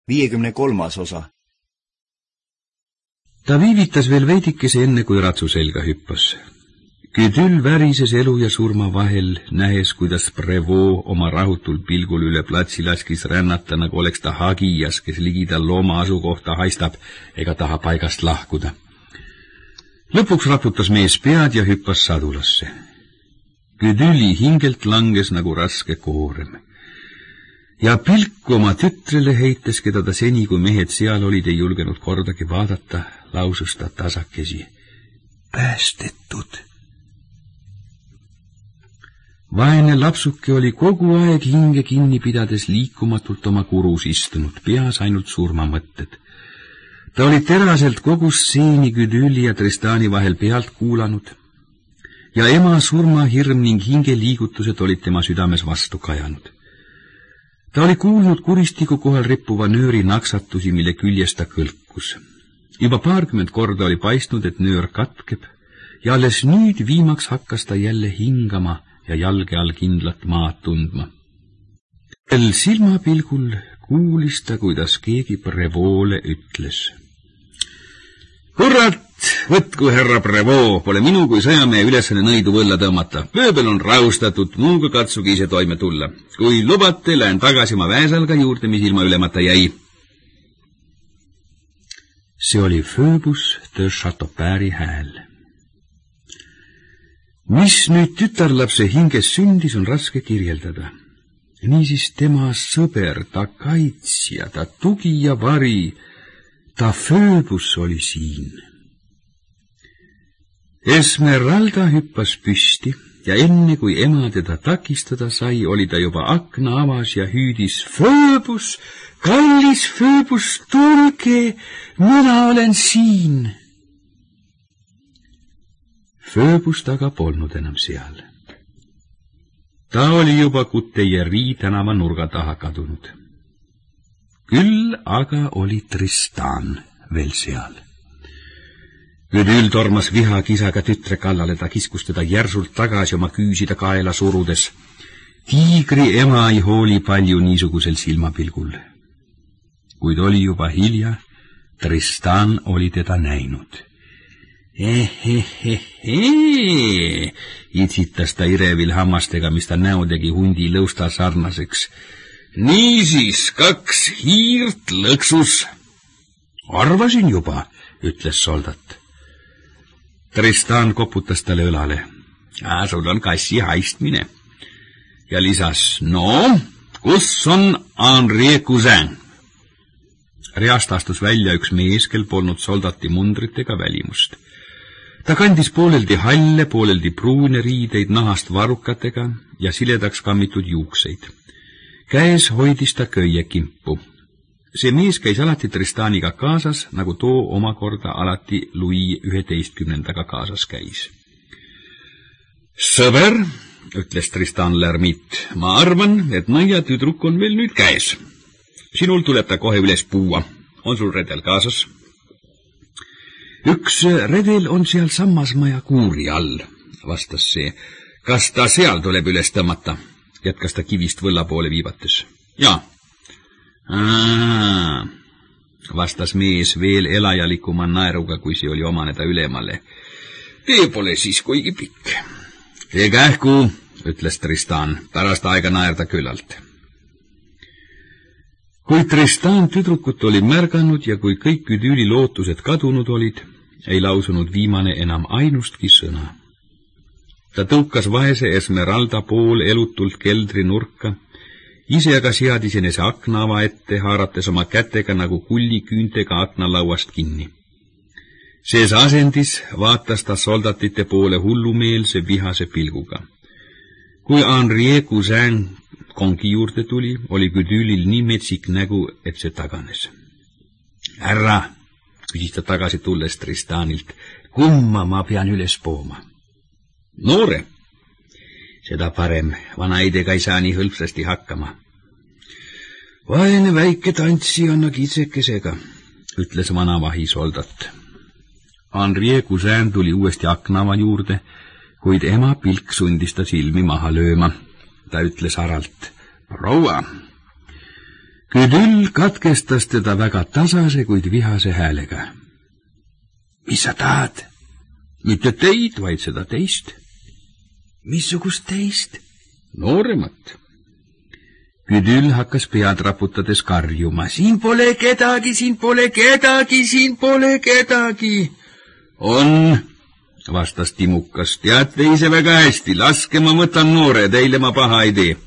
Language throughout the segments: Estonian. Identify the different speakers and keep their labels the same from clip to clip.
Speaker 1: 53. osa.
Speaker 2: Ta viivitas veel veidikese enne, kui ratsu selga hüppas. Güdül värises elu ja surma vahel, nähes, kuidas Prevoo oma rahutul pilgul üle platsi laskis rännata, nagu oleks ta hagijas, kes ligidal looma asukohta haistab ega taha paigast lahkuda. Lõpuks raputas mees pead ja hüppas sadulasse. Güdüli hingelt langes nagu raske koorem. Ja pilku oma tütrele heites, keda ta seni, kui mehed seal olid, ei julgenud kordagi vaadata, lausus ta tasakesi. Päästetud. Vaene lapsuke oli kogu aeg hinge kinni pidades liikumatult oma kurus istunud, peas ainult surmamõtted. Ta oli teraselt kogu stseeni Güdüli ja Tristani vahel pealt kuulanud ja ema surmahirm ning hingeliigutused olid tema südames vastu kajanud. Ta oli kuulnud kuristiku kohal rippuva nööri naksatusi, mille küljes ta kõlkus. Juba 20 korda oli paistnud, et nöör katkeb ja alles nüüd viimaks hakkas ta jälle hingama ja jalge all kindlat maad tundma. Veel silmapilgul kuulis ta, kuidas keegi Prevoole ütles. Kurat, võtku härra Prevoo, pole minu kui sõjamehe ülesanne nõidu võlla tõmmata. Pööbel on raustatud, muuga katsugi ise toime tulla. Kui lubate, lähen tagasi oma väesalga juurde, mis ilma ülemata jäi. See oli Phoebus de Chateaupaire'i hääl. Mis nüüd tütarlapse hinges sündis, on raske kirjeldada. Niisiis tema sõber, ta kaitsja, ta tugi ja vari, ta Phoebus oli siin. Esmeralda hüppas püsti ja enne, kui ema teda takistada sai, oli ta juba akna avas ja hüüdis. Phoebus, kallis Phoebus, tulge, mina olen siin. Phoebus taga polnud enam seal. Ta oli juba Coutelieri tänava nurga taha kadunud. Küll aga oli Tristan veel seal. Güdül tormas vihakisaga tütre kallale, ta kiskus teda järsult tagasi oma küüsida kaela surudes. Tiigri ema ei hooli palju niisugusel silmapilgul. Kuid oli juba hilja, Tristan oli teda näinud. Itsitas ta irevil hammastega, mis ta näo tegi hundi lõusta sarnaseks. Niisiis, 2 hiirt lõksus. Arvasin juba, ütles soldat. Tristan koputas talle õlale. Sul on kassi haistmine. Ja lisas, no, kus on Henri Cousin? Reast astus välja üks mees, kel polnud soldati mundritega välimust. Ta kandis pooleldi halle, pooleldi pruune riideid nahast varrukatega ja siledaks kammitud juukseid. Käes hoidis ta köiekimpu. See mees käis alati Tristaniga kaasas, nagu too omakorda alati Louis 11 kaasas käis. Sõber, ütles Tristan Lärmit, ma arvan, et nõia tüdruk on veel nüüd käes. Sinul tuleb ta kohe üles puua. On sul redel kaasas? Üks redel on seal sammasmaja kuuri all, vastas see. Kas ta seal tuleb üles tõmmata? Jätkas ta kivist võlla poole viibates. Jaa. Vastas mees veel elajalikuma naeruga, kui see oli omane ta ülemale. Tee pole siis kuigi pikk. Tee kähku, ütles Tristan, pärast aega naerda küllalt. Kui Tristan tüdrukut oli märganud ja kui kõik Güdüli lootused kadunud olid, ei lausunud viimane enam ainustki sõna. Ta tõukas vaese Esmeralda pool elutult keldri nurka, ise aga seadis enese aknaava ette, haarates oma kätega nagu kulliküüntega aknalauast kinni. Sees asendis vaatas ta soldatite poole hullumeelse vihase pilguga. Kui Henri Cousin kongi juurde tuli, oli Güdülil nii metsik nägu, et see taganes. Härra, küsis ta tagasi tulles Tristanilt, kumma ma pean üles pooma? Noore. Seda parem, vanaidega ei saa nii hõlpsasti hakkama. Vaene väike tantsi anna kitsekesega, ütles vana vahisoldat. Henri Cousin tuli uuesti aknava juurde, kuid ema pilk sundis ta silmi maha lööma. Ta ütles aralt, proua, Küdül katkestas teda väga tasase, kuid vihase häälega. Mis sa tahad? Mitte teid, vaid seda teist. Missugust teist? Nooremat. Küdül hakkas pead raputades karjuma. Siin pole kedagi, siin pole kedagi, siin pole kedagi. On, vastas Timukas. Teate ise väga hästi, laske ma võtan noore, teile ma paha ei tee.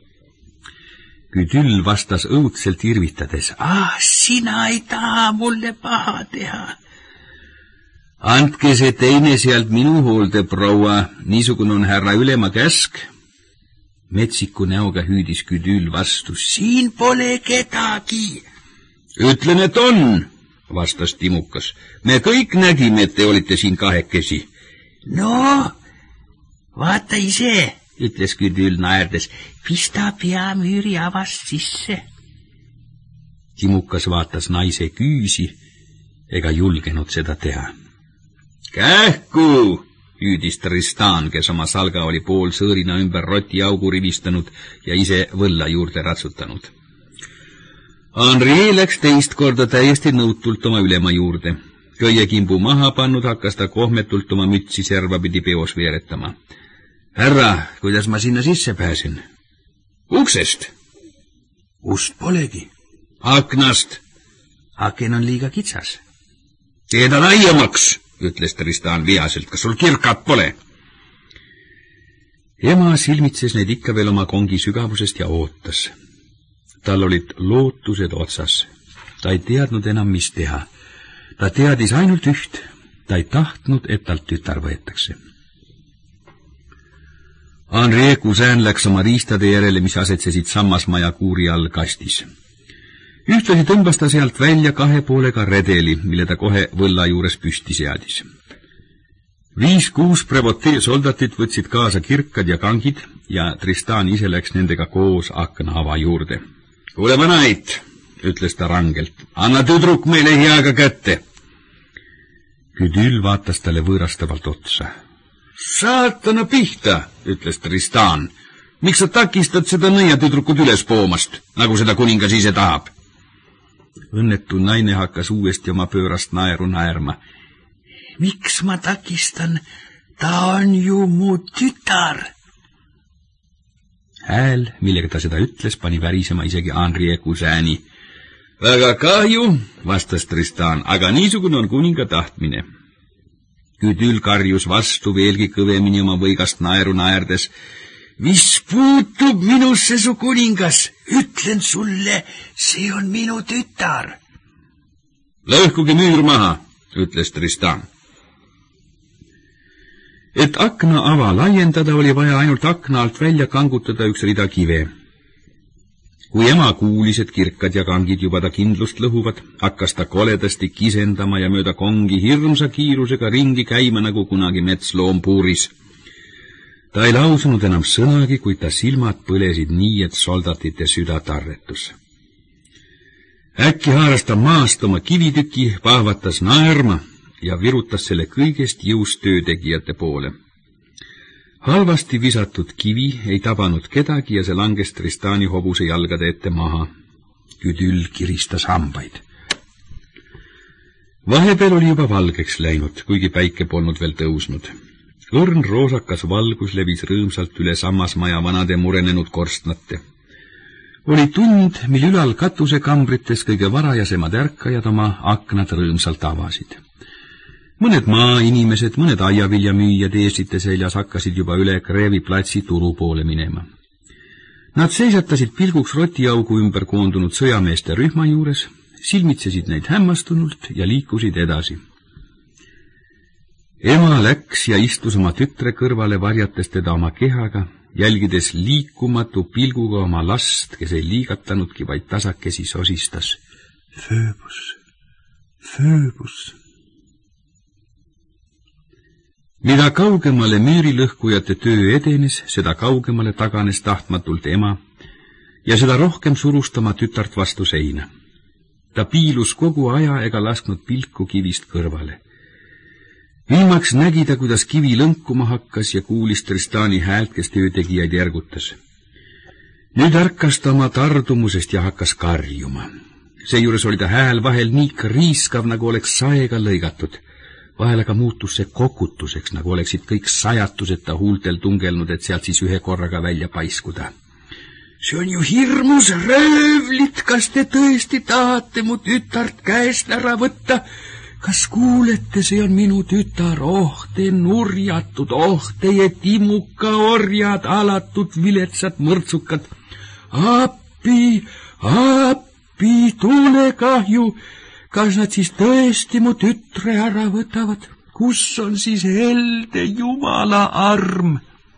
Speaker 2: Küdül vastas õudselt irvitades. Sina ei taha mulle paha teha. Andke see teine sealt minu hoolde, proua, niisugune on härra ülema käsk. Metsiku näoga hüüdis Küdül vastu. Siin pole kedagi. Ütlen, et on, vastas Timukas. Me kõik nägime, et te olite siin kahekesi. No, vaata ise, ütles Küdül naerdes. Pista peamüüri avast sisse. Timukas vaatas naise küüsi ega julgenud seda teha. Kähku, hüüdis Tristan, kes oma salga oli pool sõõrina ümber rotiaugu rivistanud ja ise võlla juurde ratsutanud. Henri läks teist korda täiesti nõutult oma ülema juurde. Köiekimbu maha pannud hakkas ta kohmetult oma mütsi servapidi peos veeretama. Härra, kuidas ma sinna sisse pääsen? Uksest. Ust polegi. Aknast. Aken on liiga kitsas. Tee ta laiemaks, ütles Tristan vihaselt. Kas sul kirkat pole? Ema silmitses neid ikka veel oma kongi sügavusest ja ootas. Tal olid lootused otsas. Ta ei teadnud enam, mis teha. Ta teadis ainult üht. Ta ei tahtnud, et talt tütar võetakse. Henri Cousin läks oma riistade järele, mis asetsesid sammasmaja kuuri all kastis. Ühtlasi tõmbas ta sealt välja 2 poolega redeli, mille ta kohe võlla juures püsti seadis. 5-6 Prevotee soldatit võtsid kaasa kirkad ja kangid ja Tristan ise läks nendega koos aknaava juurde. Kuule, vanait, ütles ta rangelt, anna tüdruk meile heaga kätte. Küdül vaatas talle võõrastavalt otsa. Saatana pihta, ütles Tristan. Miks sa takistad seda nõiatüdrukut üles poomast, nagu seda kuningas ise tahab? Õnnetu naine hakkas uuesti oma pöörast naeru naerma. Miks ma takistan? Ta on ju mu tütar. Hääl, millega ta seda ütles, pani värisema isegi Henri Cousini. Väga kahju, vastas Tristan, aga niisugune on kuninga tahtmine. Küdül karjus vastu veelgi kõvemini oma võigast naeru naerdes. Mis puutub minusse, su kuningas? Ütlen sulle, see on minu tütar. Lõhkuge müür maha, ütles Tristan. Et aknaava laiendada, oli vaja ainult akna alt välja kangutada üks rida kive. Kui ema kuulis, et kirkad ja kangid juba ta kindlust lõhuvad, hakkas ta koledasti kisendama ja mööda kongi hirmsa kiirusega ringi käima, nagu kunagi metsloom puuris. Ta ei lausunud enam sõnagi, kuid ta silmad põlesid nii, et soldatite süda tarretus. Äkki haaras ta maast oma kivitüki, pahvatas naerma ja virutas selle kõigest jõust töötegijate poole. Halvasti visatud kivi ei tabanud kedagi ja see langes Tristani hobuse jalgade ette maha. Küdül kiristas hambaid. Vahepeal oli juba valgeks läinud, kuigi päike polnud veel tõusnud. Õrn roosakas valgus levis rõõmsalt üle sammasmaja vanade murenenud korstnate. Oli tund, mil ülal katusekambrites kõige varajasemad ärkajad oma aknad rõõmsalt avasid. Mõned maainimesed, mõned aiaviljamüüjad eesite seljas hakkasid juba üle Kreevi platsi turu poole minema. Nad seisatasid pilguks rotiaugu ümber koondunud sõjameeste rühma juures, silmitsesid neid hämmastunult ja liikusid edasi. Ema läks ja istus oma tütre kõrvale, varjates teda oma kehaga, jälgides liikumatu pilguga oma last, kes ei liigatanudki, vaid tasakesi sosistas. Fööbus, Fööbus. Mida kaugemale müürilõhkujate töö edenes, seda kaugemale taganes tahtmatult ema ja seda rohkem surus ta oma tütart vastu seina. Ta piilus kogu aja ega lasknud pilku kivist kõrvale. Viimaks nägi ta, kuidas kivi lõnkuma hakkas ja kuulis Tristani häält, kes töötegijaid ergutas. Nüüd ärkas ta oma tardumusest ja hakkas karjuma. Seejuures oli ta hääl vahel nii kriiskav, nagu oleks saega lõigatud. Vahel aga muutus see kokutuseks, nagu oleksid kõik sajatused ta huultel tungelnud, et sealt siis ühe korraga välja paiskuda. See on ju hirmus, röövlid, kas te tõesti tahate mu tütart käest ära võtta? Kas kuulete, see on minu tütar, te nurjatud, teie timuka orjad, alatud viletsad mõrtsukad. Appi, tulekahju, kas nad siis tõesti mu tütre ära võtavad? Kus on siis helde Jumala arm?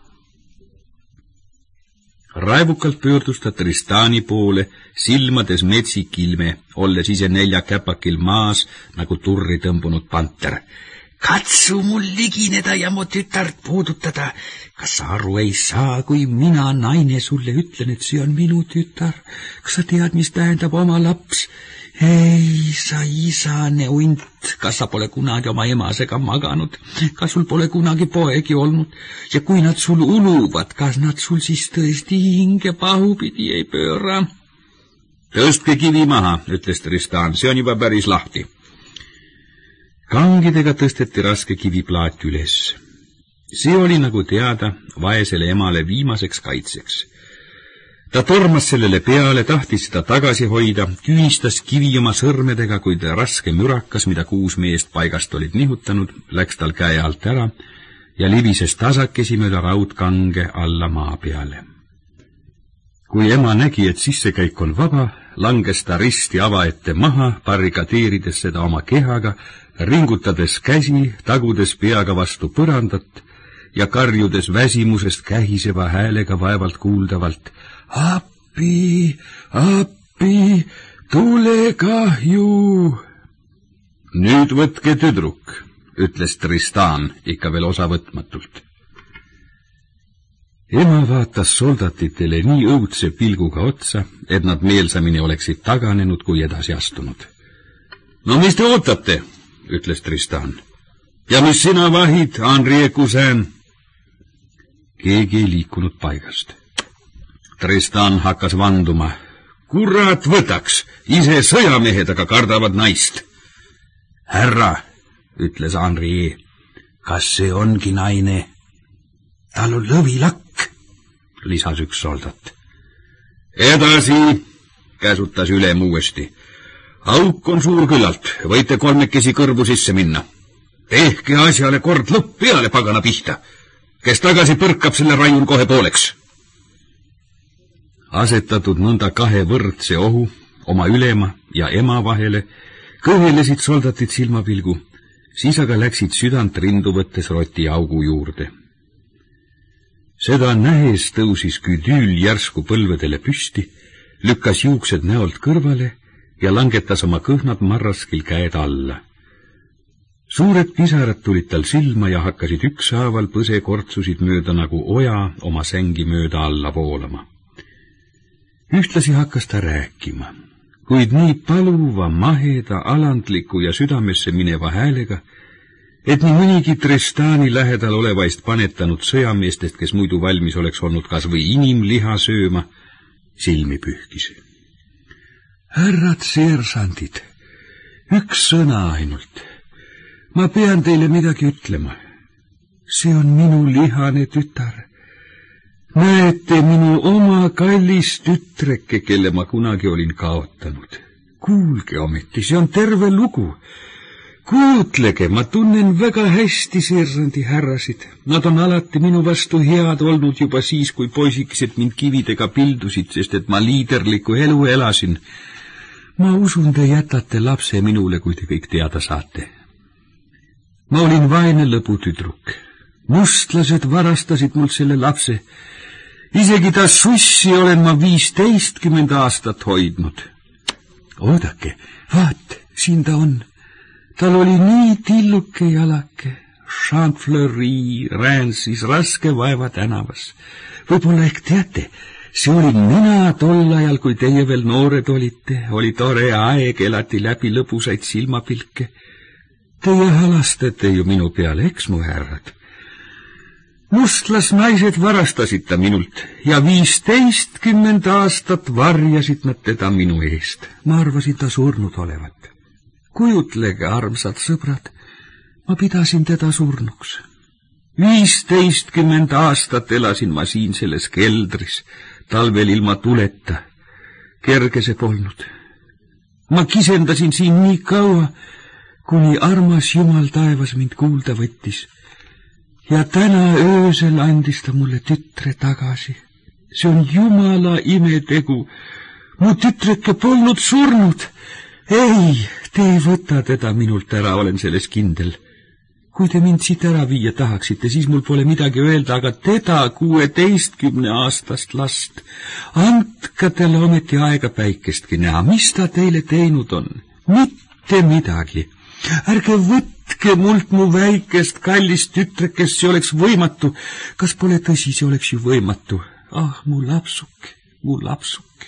Speaker 2: Raevukalt pöördus ta Tristani poole, silmades metsikilme, olles ise 4 käpakil maas, nagu turri tõmbunud panter. Katsu mul ligineda ja mu tütart puudutada. Kas sa aru ei saa, kui mina, naine, sulle ütlen, et see on minu tütar? Kas sa tead, mis tähendab oma laps? Ei, sa isane unt, kas sa pole kunagi oma emasega maganud? Kas sul pole kunagi poegi olnud? Ja kui nad sul uluvad, kas nad sul siis tõesti hinge pahupidi ei pööra? Tõstke kivi maha, ütles Tristan, see on juba päris lahti. Kangidega tõsteti raske kiviplaat üles. See oli, nagu teada, vaesele emale viimaseks kaitseks. Ta tormas sellele peale, tahtis seda tagasi hoida, küünistas kivi oma sõrmedega, kuid raske mürakas, mida 6 meest paigast olid nihutanud, läks tal käe alt ära ja libises tasakesi mööda raudkange alla maa peale. Kui ema nägi, et sissekäik on vaba, langes ta risti ava ette maha, barrikadeerides seda oma kehaga, ringutades käsi, tagudes peaga vastu põrandat ja karjudes väsimusest kähiseva häälega vaevalt kuuldavalt: Appi, tulekahju! Nüüd võtke tüdruk, ütles Tristan ikka veel osavõtmatult. Ema vaatas soldatitele nii õudse pilguga otsa, et nad meelsamini oleksid taganenud kui edasi astunud. No mis te ootate, ütles Tristan. Ja mis sina vahid, Henri Cousin? Keegi ei liikunud paigast. Tristan hakkas vanduma. Kurat võtaks, ise sõjamehed aga kardavad naist. Härra, ütles Henri, kas see ongi naine? Tal on lõvilakk, lisas üks soldat. Edasi, käsutas ülem uuesti. Auk on suur küllalt, võite 3 kõrvu sisse minna. Tehke asjale kord lõpp peale, pagana pihta. Kes tagasi põrkab, selle raiun kohe pooleks. Asetatud nõnda 2 võrdse ohu, oma ülema ja ema vahele, kõhelesid soldatid silmapilgu, siis aga läksid südant rindu võttes roti augu juurde. Seda nähes tõusis Güdül järsku põlvedele püsti, lükkas juuksed näolt kõrvale ja langetas oma kõhnad marraskil käed alla. Suured pisarad tulid tal silma ja hakkasid ükshaaval põsekortsusid mööda nagu oja oma sängi mööda alla voolama. Ühtlasi hakkas ta rääkima, kuid nii paluva, maheda, alandliku ja südamesse mineva häälega, et nii mõnigi Tristani lähedal olevaist panetanud sõjameestest, kes muidu valmis oleks olnud kas või inimliha sööma, silmi pühkis. Härrad seersandid, üks sõna ainult. Ma pean teile midagi ütlema. See on minu lihane tütar. Näete, minu oma kallis tütreke, kelle ma kunagi olin kaotanud. Kuulge ometi, see on terve lugu. Kuutlege, ma tunnen väga hästi seersandi härrasid. Nad on alati minu vastu head olnud juba siis, kui poisikesed mind kividega pildusid, sest et ma liiderlikku elu elasin. Ma usun, te jätate lapse minule, kui te kõik teada saate. Ma olin vaene lõbutüdruk. Mustlased varastasid mul selle lapse. Isegi ta sussi olen ma 15 aastat hoidnud. Oodake, vaat, siin ta on. Tal oli nii tilluke jalake. Chantefleury räänsis raske vaeva tänavas. Võib-olla ehk teate, see olin mina tol ajal, kui teie veel noored olite. Oli tore aeg, elati läbi lõbusaid silmapilke. Teie halastate ju minu peale, eks mu härrad? Mustlasnaised varastasid ta minult ja 15 aastat varjasid nad teda minu eest. Ma arvasin ta surnud olevat. Kujutlege, armsad sõbrad, ma pidasin teda surnuks. 15 aastat elasin ma siin selles keldris, talvel ilma tuleta. Kerge see polnud. Ma kisendasin siin nii kaua, kuni armas Jumal taevas mind kuulda võttis. Ja täna öösel andis ta mulle tütre tagasi. See on Jumala imetegu. Mu tütreke polnud surnud. Ei, te ei võta teda minult ära, olen selles kindel. Kui te mind siit ära viia tahaksite, siis mul pole midagi öelda, aga teda 16-aastast last. Andka talle ometi aega päikestki näha. Mis ta teile teinud on? Mitte midagi. Ärge võtke mult mu väikest kallist tütrekest, see oleks võimatu. Kas pole tõsi, see oleks ju võimatu? Ah, mu lapsuke, mu lapsuke.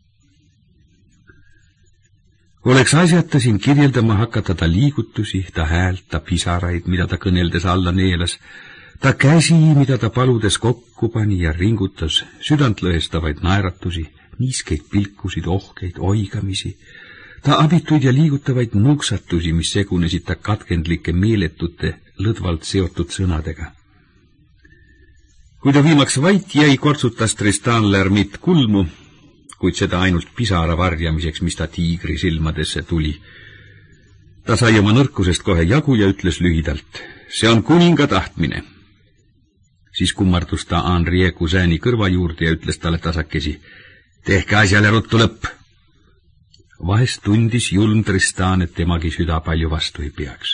Speaker 2: Oleks asjata siin kirjeldama hakata ta liigutusi, ta häält, ta pisaraid, mida ta kõneldes alla neelas, ta käsi, mida ta paludes kokku pani ja ringutas, südantlõhestavaid naeratusi, niiskeid pilkusid, ohkeid, oigamisi, ta abituid ja liigutavaid nuksatusi, mis segunesid ta katkendlike meeletute, lõdvalt seotud sõnadega. Kui ta viimaks vait jäi, kortsutas Tristan L'Hermite kulmu, kuid seda ainult pisara varjamiseks, mis ta tiigri silmadesse tuli. Ta sai oma nõrkusest kohe jagu ja ütles lühidalt, see on kuninga tahtmine. Siis kummardus ta Henri Cousin'i kõrva juurde ja ütles talle tasakesi, tehke asjale ruttu lõpp. Vahest tundis julm Tristan, et temagi süda palju vastu ei peaks.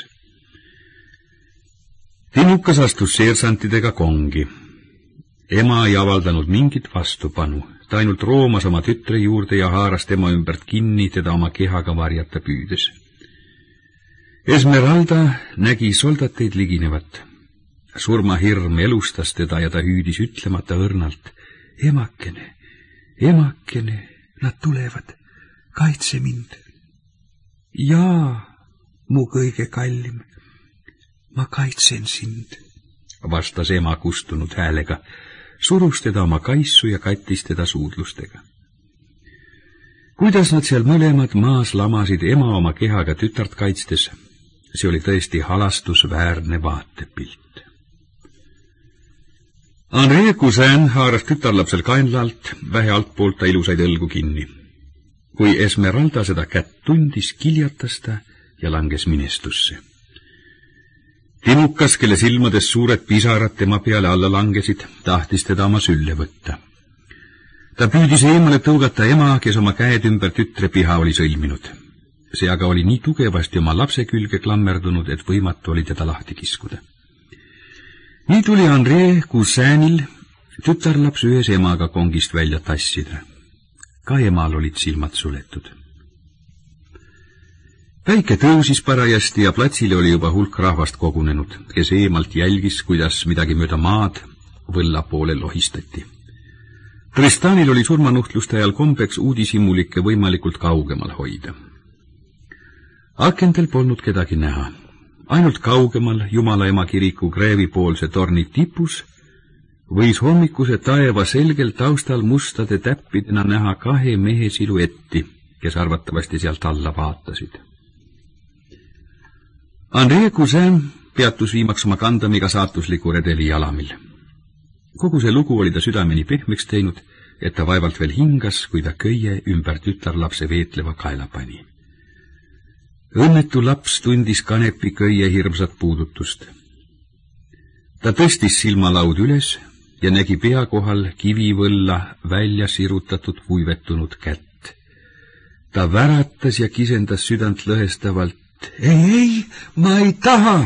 Speaker 2: Timukas astus seersantidega kongi. Ema ei avaldanud mingit vastupanu. Ta ainult roomas oma tütre juurde ja haaras tema ümbert kinni, teda oma kehaga varjata püüdes. Esmeralda nägi soldateid liginevat. Surmahirm elustas teda ja ta hüüdis ütlemata õrnalt. Emakene, emakene, nad tulevad, kaitse mind. Jaa, mu kõige kallim, ma kaitsen sind, vastas ema kustunud häälega. Surus teda oma kaissu ja kattis teda suudlustega. Kuidas nad seal mõlemad maas lamasid ema oma kehaga tütart kaitstes, see oli tõesti halastusväärne vaatepilt. Henri Cousin haaras tütarlapsel kaenlalt, vähe altpoolt ta ilusaid õlgu kinni. Kui Esmeralda seda kätt tundis, kiljatas ta ja langes minestusse. Timukas, kelle silmades suured pisarad tema peale alla langesid, tahtis teda oma sülle võtta. Ta püüdis eemale tõugata ema, kes oma käed ümber tütre piha oli sõlminud. See aga oli nii tugevasti oma lapse külge klammerdunud, et võimatu oli teda lahti kiskuda. Nii tuli Henri Cousinil tütarlaps ühes emaga kongist välja tassida. Ka emal olid silmad suletud. Päike tõusis parajasti ja platsile oli juba hulk rahvast kogunenud, kes eemalt jälgis, kuidas midagi mööda maad võlla poole lohistati. Tristanil oli surmanuhtluste ajal kombeks uudishimulikke võimalikult kaugemal hoida. Akendel polnud kedagi näha. Ainult kaugemal Jumala ema kiriku kreevipoolse torni tipus võis hommikuse taeva selgel taustal mustade täppidena näha 2 mehe siluetti, kes arvatavasti sealt alla vaatasid. Henri Cousin peatus viimaks oma kandamiga saatusliku redeli jalamil. Kogu see lugu oli ta südameni pehmeks teinud, et ta vaevalt veel hingas, kui ta köie ümber tütarlapse veetleva kaela pani. Õnnetu laps tundis kanepi köie hirmsat puudutust. Ta tõstis silmalaud üles ja nägi pea kohal kivivõlla välja sirutatud vuivetunud kätt. Ta väratas ja kisendas südant lõhestavalt, ei, ma ei taha.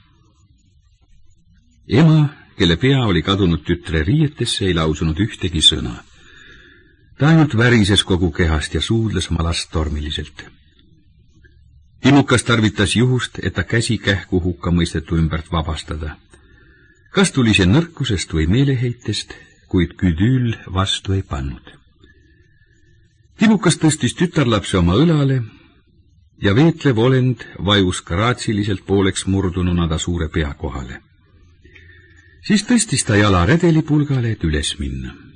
Speaker 2: Ema, kelle pea oli kadunud tütre riietesse, ei lausunud ühtegi sõna. Ta ainult värises kogu kehast ja suudles oma last tormiliselt. Timukas tarvitas juhust, et ta käsi kähku hukkamõistetu ümbert vabastada. Kas tuli see nõrkusest või meeleheitest, kuid Güdül vastu ei pannud. Timukas tõstis tütarlapse oma õlale ja veetlev olend vajus graatsiliselt pooleks murdununa ta suure pea kohale. siis tõstis ta jala redelipulgale, et üles minna.